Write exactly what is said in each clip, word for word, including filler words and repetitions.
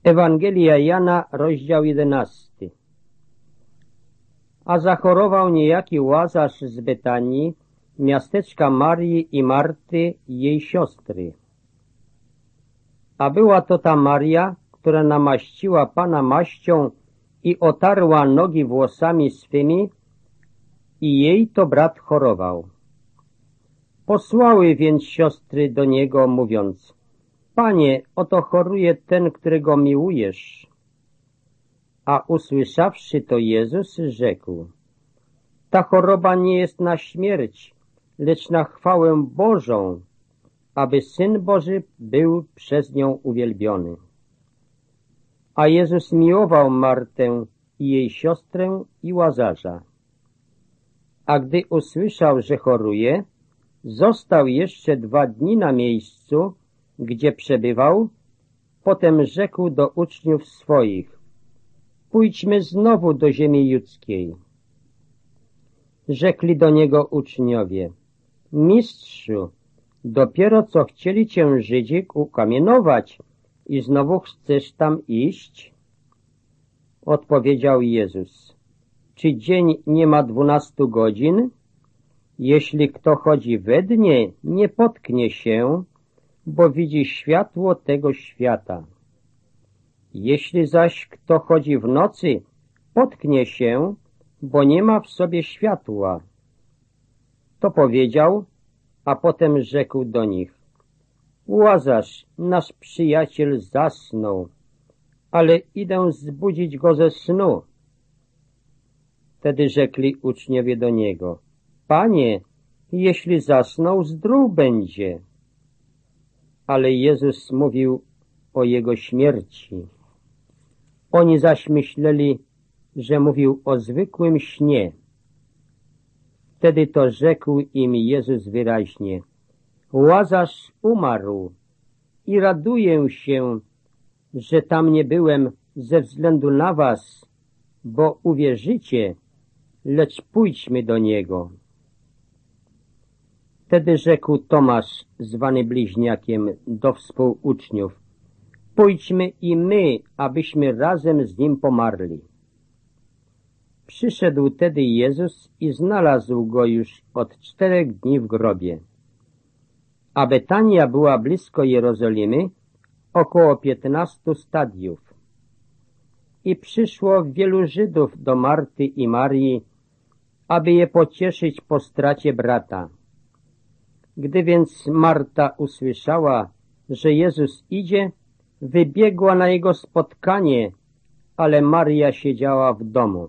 Ewangelia Jana, rozdział jedenasty. A zachorował niejaki Łazarz z Betanii, miasteczka Marii i Marty, jej siostry. A była to ta Maria, która namaściła Pana maścią i otarła nogi włosami swymi, i jej to brat chorował. Posłały więc siostry do niego, mówiąc: Panie, oto choruje ten, którego miłujesz. A usłyszawszy to, Jezus rzekł: Ta choroba nie jest na śmierć, lecz na chwałę Bożą, aby Syn Boży był przez nią uwielbiony. A Jezus miłował Martę i jej siostrę i Łazarza. A gdy usłyszał, że choruje, został jeszcze dwa dni na miejscu, gdzie przebywał. Potem rzekł do uczniów swoich: Pójdźmy znowu do ziemi judzkiej. Rzekli do niego uczniowie: Mistrzu, dopiero co chcieli cię Żydzi ukamienować i znowu chcesz tam iść? Odpowiedział Jezus: Czy dzień nie ma dwunastu godzin? Jeśli kto chodzi we dnie, nie potknie się, bo widzi światło tego świata. Jeśli zaś kto chodzi w nocy, potknie się, bo nie ma w sobie światła. To powiedział, a potem rzekł do nich: Łazarz, nasz przyjaciel, zasnął, ale idę zbudzić go ze snu. Wtedy rzekli uczniowie do niego: Panie, jeśli zasnął, zdrów będzie. Ale Jezus mówił o jego śmierci. Oni zaś myśleli, że mówił o zwykłym śnie. Wtedy to rzekł im Jezus wyraźnie: Łazarz umarł i raduję się, że tam nie byłem ze względu na was, bo uwierzycie, lecz pójdźmy do niego. Wtedy rzekł Tomasz, zwany Bliźniakiem, do współuczniów: Pójdźmy i my, abyśmy razem z nim pomarli. Przyszedł tedy Jezus i znalazł go już od czterech dni w grobie. A Betania była blisko Jerozolimy, około piętnastu stadiów. I przyszło wielu Żydów do Marty i Marii, aby je pocieszyć po stracie brata. Gdy więc Marta usłyszała, że Jezus idzie, wybiegła na jego spotkanie, ale Maria siedziała w domu.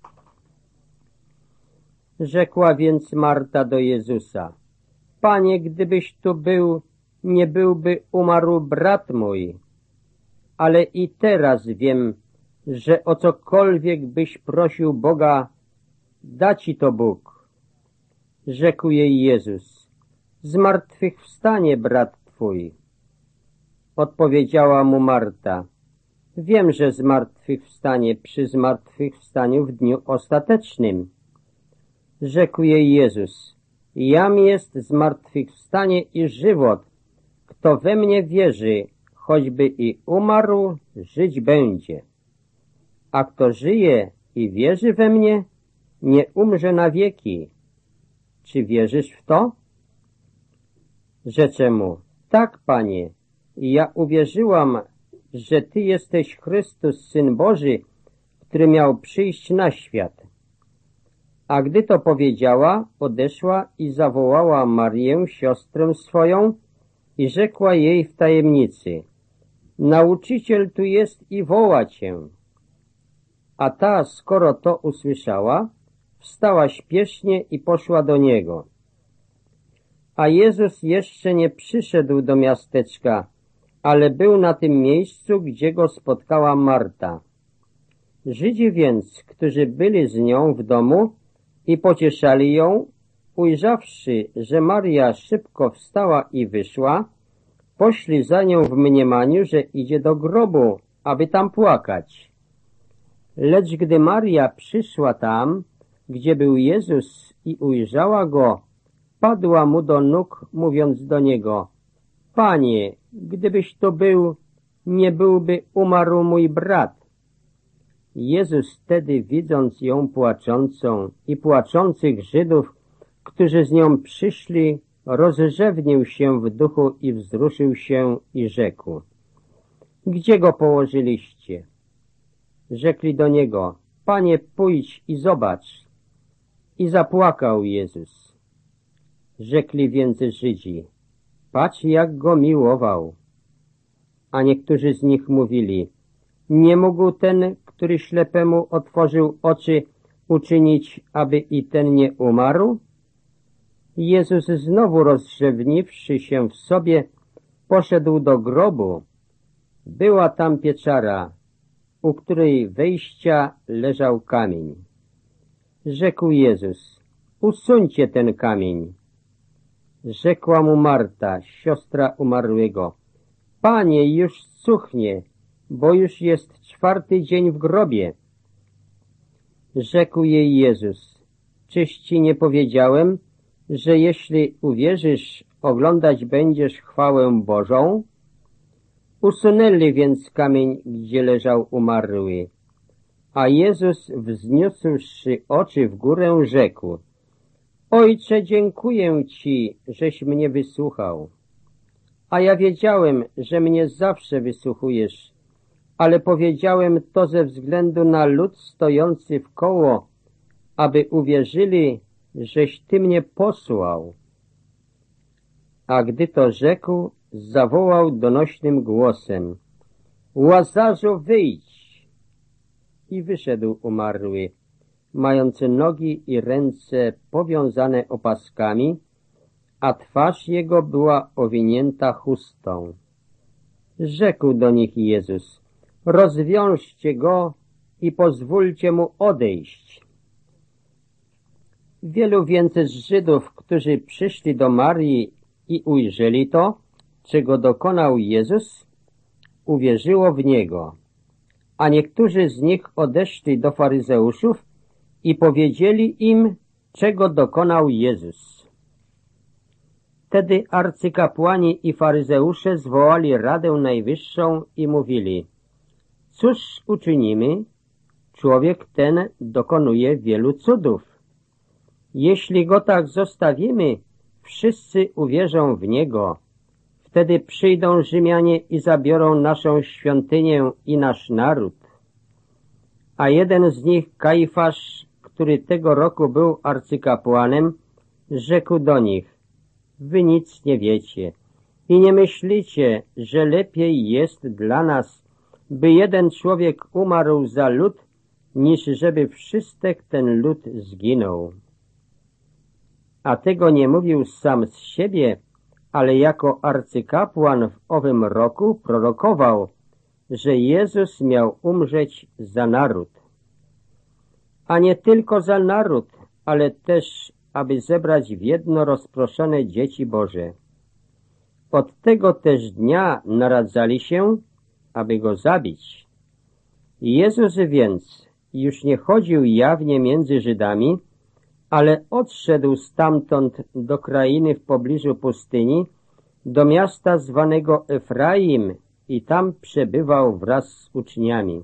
Rzekła więc Marta do Jezusa: Panie, gdybyś tu był, nie byłby umarł brat mój. Ale i teraz wiem, że o cokolwiek byś prosił Boga, da ci to Bóg. Rzekł jej Jezus: Zmartwychwstanie brat twój. Odpowiedziała mu Marta: Wiem, że zmartwychwstanie przy zmartwychwstaniu w dniu ostatecznym. Rzekł jej Jezus: Jam jest zmartwychwstanie i żywot. Kto we mnie wierzy, choćby i umarł, żyć będzie. A kto żyje i wierzy we mnie, nie umrze na wieki. Czy wierzysz w to? Rzecze mu: Tak, Panie, ja uwierzyłam, że Ty jesteś Chrystus, Syn Boży, który miał przyjść na świat. A gdy to powiedziała, odeszła i zawołała Marię, siostrę swoją, i rzekła jej w tajemnicy: Nauczyciel tu jest i woła cię. A ta, skoro to usłyszała, wstała śpiesznie i poszła do niego. A Jezus jeszcze nie przyszedł do miasteczka, ale był na tym miejscu, gdzie go spotkała Marta. Żydzi więc, którzy byli z nią w domu i pocieszali ją, ujrzawszy, że Maria szybko wstała i wyszła, poszli za nią w mniemaniu, że idzie do grobu, aby tam płakać. Lecz gdy Maria przyszła tam, gdzie był Jezus, i ujrzała go, padła mu do nóg, mówiąc do niego: Panie, gdybyś to był, nie byłby umarł mój brat. Jezus wtedy, widząc ją płaczącą i płaczących Żydów, którzy z nią przyszli, rozrzewnił się w duchu i wzruszył się i rzekł: Gdzie go położyliście? Rzekli do niego: Panie, pójdź i zobacz. I zapłakał Jezus. Rzekli więc Żydzi: Patrz, jak go miłował. A niektórzy z nich mówili: Nie mógł ten, który ślepemu otworzył oczy, uczynić, aby i ten nie umarł? Jezus, znowu rozrzewniwszy się w sobie, poszedł do grobu. Była tam pieczara, u której wejścia leżał kamień. Rzekł Jezus: Usuńcie ten kamień. Rzekła mu Marta, siostra umarłego: Panie, już cuchnie, bo już jest czwarty dzień w grobie. Rzekł jej Jezus: Czyż ci nie powiedziałem, że jeśli uwierzysz, oglądać będziesz chwałę Bożą? Usunęli więc kamień, gdzie leżał umarły. A Jezus, wzniósłszy oczy w górę, rzekł: Ojcze, dziękuję Ci, żeś mnie wysłuchał. A ja wiedziałem, że mnie zawsze wysłuchujesz, ale powiedziałem to ze względu na lud stojący wkoło, aby uwierzyli, żeś Ty mnie posłał. A gdy to rzekł, zawołał donośnym głosem: Łazarzu, wyjdź! I wyszedł umarły, mający nogi i ręce powiązane opaskami, a twarz jego była owinięta chustą. Rzekł do nich Jezus: Rozwiążcie go i pozwólcie mu odejść. Wielu więc z Żydów, którzy przyszli do Marii i ujrzeli to, czego dokonał Jezus, uwierzyło w Niego. A niektórzy z nich odeszli do faryzeuszów i powiedzieli im, czego dokonał Jezus. Wtedy arcykapłani i faryzeusze zwołali Radę Najwyższą i mówili: Cóż uczynimy? Człowiek ten dokonuje wielu cudów. Jeśli go tak zostawimy, wszyscy uwierzą w niego. Wtedy przyjdą Rzymianie i zabiorą naszą świątynię i nasz naród. A jeden z nich, Kaifasz, który tego roku był arcykapłanem, rzekł do nich: Wy nic nie wiecie i nie myślicie, że lepiej jest dla nas, by jeden człowiek umarł za lud, niż żeby wszystek ten lud zginął. A tego nie mówił sam z siebie, ale jako arcykapłan w owym roku prorokował, że Jezus miał umrzeć za naród. A nie tylko za naród, ale też, aby zebrać w jedno rozproszone dzieci Boże. Od tego też dnia naradzali się, aby go zabić. Jezus więc już nie chodził jawnie między Żydami, ale odszedł stamtąd do krainy w pobliżu pustyni, do miasta zwanego Efraim i tam przebywał wraz z uczniami.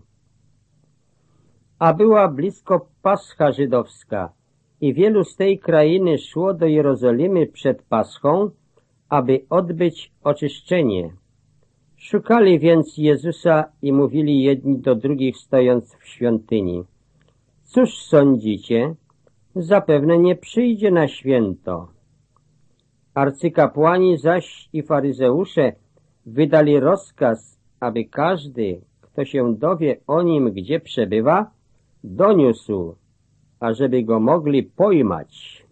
A była blisko Pascha żydowska i wielu z tej krainy szło do Jerozolimy przed Paschą, aby odbyć oczyszczenie. Szukali więc Jezusa i mówili jedni do drugich, stojąc w świątyni: Cóż sądzicie? Zapewne nie przyjdzie na święto. Arcykapłani zaś i faryzeusze wydali rozkaz, aby każdy, kto się dowie o nim, gdzie przebywa, doniósł, ażeby go mogli pojmać.